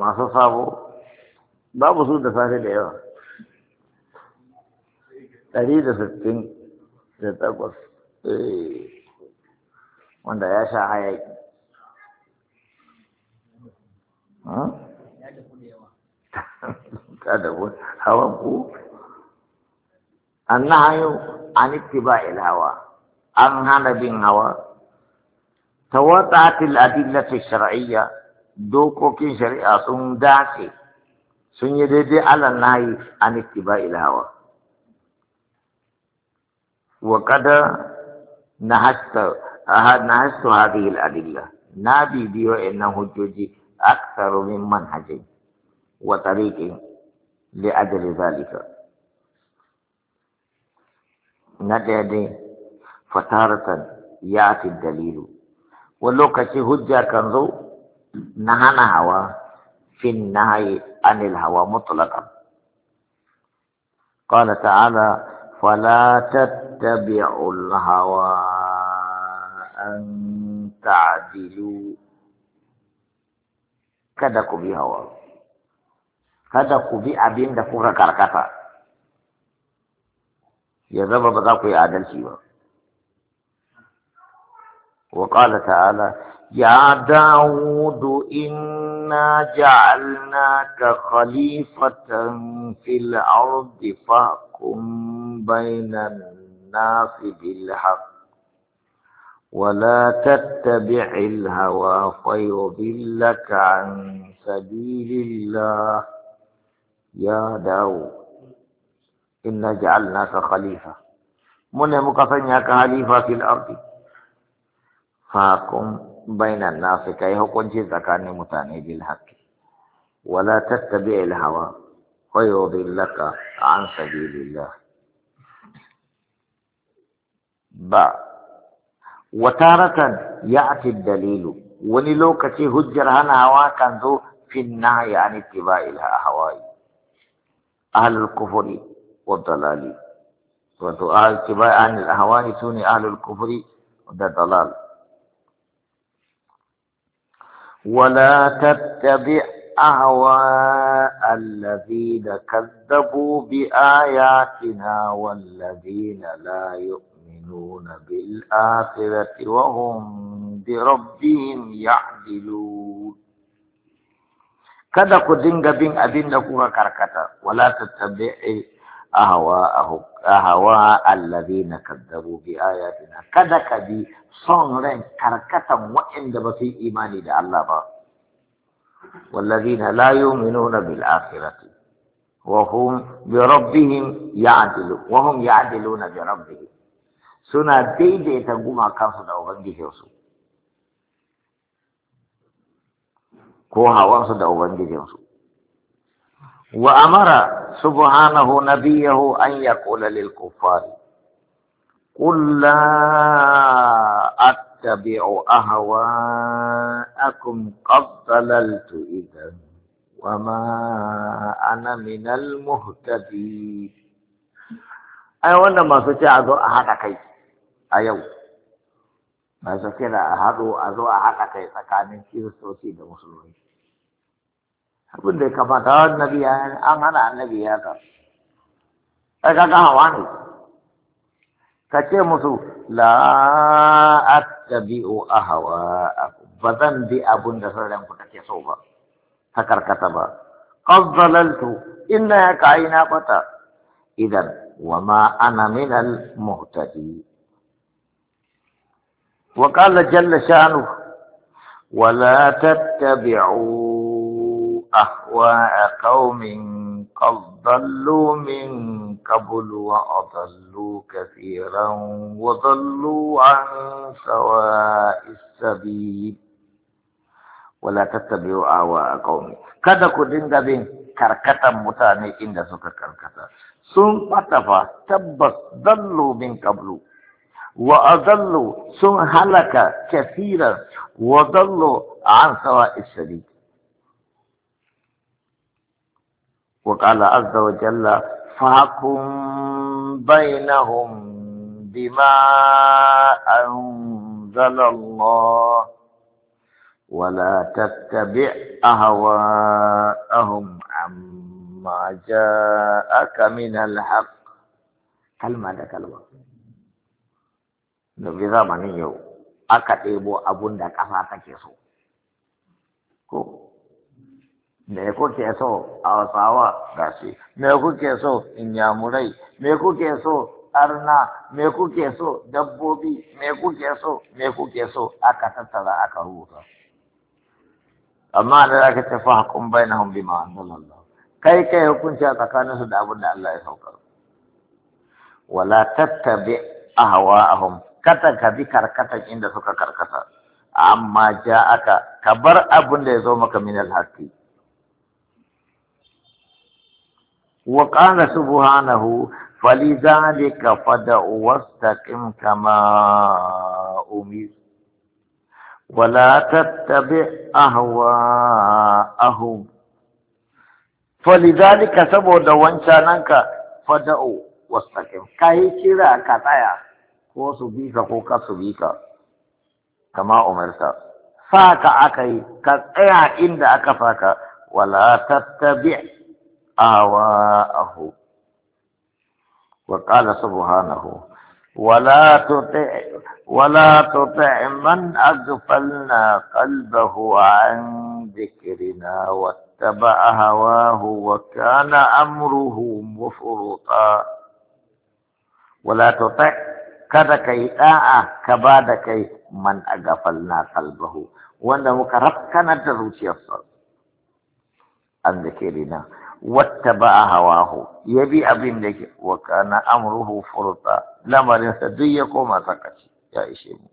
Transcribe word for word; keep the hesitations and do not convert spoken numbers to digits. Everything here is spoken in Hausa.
masu sabo babu su da safe da yawa ɗari da sittin da takwas wanda ya sha hayaki ta da hawan ku annahayu an ittiba'il hawa an hana bin hawa tawata'atil adillati shar'iyya dokokin shari'a sun dace sun yi daidai ala nahi an ittiba'il hawa wa kada nahasta nahastu hadhihi al-adilla nabi biyo inna hujjoji aktharu min manhajin wa tariqin li ajli dhalika nadade fataratan yati dalilu wa lokaci hujja kan zo na hana hawa fin nahyi anil hawa mutlaqan qala ta'ala fala tattabi'ul hawa an ta'dilu kada ku bi hawa kada ku bi abin da kuka karkata ya zama ba za ku yi adalci ba wa qala ta'ala ya Dawud inna ja'alnaka khalifatan fil ardi fahkum bainan nasi bil haqq ولا تتبع الهوى فيضلك عن سبيل الله يا داود إنا جعلناك خليفة من مكفنياك خليفة في الأرض فاقم بين الناس كي هكون زكاني متاني بالحق ولا تتبع الهوى فيضلك عن سبيل الله با وتارة يأتي الدليل وللوكة هجر هنا هوا كان ذو في النهي عن اتباع الأهواء أهل الكفر والضلال وذو أهل اتباع عن الأهواء سوني أهل الكفر والضلال ولا تتبع أهواء الذين كذبوا بآياتنا والذين لا يؤمنون يؤمنون بالآخرة وهم بربهم يعدلون kada ku dinga bin abin da kuka karkata wala tattabi'i ahwa'ahum ahwa alladhina kadzabu bi ayatina kada ka bi son ran karkatan waɗanda ba su yi imani da Allah ba walladhina la yu'minuna bil akhirati wa hum bi rabbihim ya'dilun wa hum ya'diluna bi rabbihim suna daidaita gumakansu da Ubangijinsu, ko hawansu da Ubangijinsu. Wa amara subhanahu nabiyahu an yaqula lil kuffari qul la attabi'u ahwa'akum qad dalaltu idan wa ma ana minal muhtadin. Ai wanda masu ce a zo a haɗa kai a yau ba su kira a haɗo a zo a haɗa kai tsakanin kiristoci da musulmi abin da ya kamata wa annabi ya an hana annabi ya ka ai kaga hawa ne ka ce musu la attabi'u ahwa'akum ba zan bi abun da sauran ku take so ba ta karkata ba qad dalaltu inna ya kaina fata idan wa ma ana minal muhtadin وقال جل شأنه ولا تتبعوا أهواء قوم قد ضلوا من قبل وأضلوا كثيرا وضلوا عن سواء السبيل ولا تتبعوا أهواء قوم kada ku dinga bin karkatan mutane inda suka karkata sun fatafa tabbas dallu min qablu وأضلوا ثم هلك كثيرا وضلوا عن سواء السبيل وقال عز وجل فاحكم بينهم بما أنزل الله ولا تتبع أهواءهم عما جاءك من الحق كلمة ده كلمة نبي زمان يو أكتبوا أبون ده كفاتا كيسو ko me kuke so Hausawa gashi me kuke so Inyamurai me kuke so arna me kuke so dabbobi me kuke so me kuke so aka tattara aka rubuta amma da aka tafi hakun bainahum bima anzalallah kai kai hukunci a tsakanin su da abin da Allah ya saukar wala tattabi ahwa'ahum kata ka bi karkatan inda suka karkata amma ja'aka ka bar abin da ya zo maka min al-haqqi wa qala subhanahu falidhalika fad'u wastaqim kama umir ولا تتبع أهواءهم فلذلك سبب وانشانك فدعوا واستقم كاي كيرا كتايا ko su bi ka ko ka su bi ka kama umarta saka akai ka tsaya inda aka faka wala tattabi ahwa'ahu wa qala subhanahu ولا تطع ولا تطع من أغفلنا قلبه عن ذكرنا واتبع هواه وكان أمره مفرطا ولا تطع kada kai da'a ka ba da kai man agafalna qalbahu wanda muka rafkana da zuciyarsa an zikirina wattaba hawahu yabi abin da ke wa kana amruhu furta lamarin sa duk ya koma sakaci ya ishe mu